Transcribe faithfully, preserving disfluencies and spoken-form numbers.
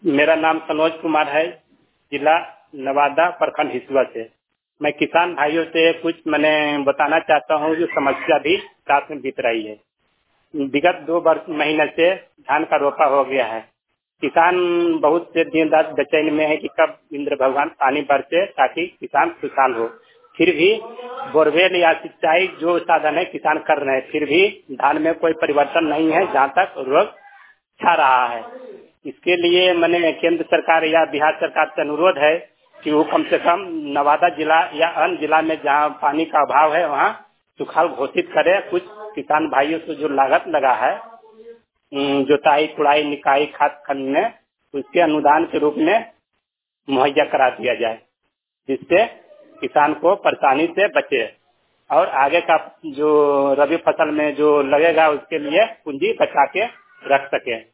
मेरा नाम सनोज कुमार है, जिला नवादा, प्रखंड हिसुआ से। मैं किसान भाइयों से कुछ मैंने बताना चाहता हूँ जो समस्या भी साथ में बीत रही है। विगत दो वर्ष महीने से धान का रोपा हो गया है। किसान बहुत से दिन रात बेचैन में है कि कब इंद्र भगवान पानी बरसे ताकि किसान खुशहाल हो। फिर भी बोरवेल या सिंचाई जो साधन है किसान कर रहे हैं, फिर भी धान में कोई परिवर्तन नहीं है जहाँ तक रोग छा रहा है। इसके लिए मैंने केंद्र सरकार या बिहार सरकार से अनुरोध है कि वो कम से कम नवादा जिला या अन्य जिला में जहाँ पानी का अभाव है वहाँ सुखाड़ घोषित करे। कुछ किसान भाइयों से जो लागत लगा है जोताई, कुड़ाई, निकाई, खाद खनने, उसके अनुदान के रूप में मुहैया करा दिया जाए, जिससे किसान को परेशानी से बचे और आगे का जो रबी फसल में जो लगेगा उसके लिए पूंजी बचा के रख सके।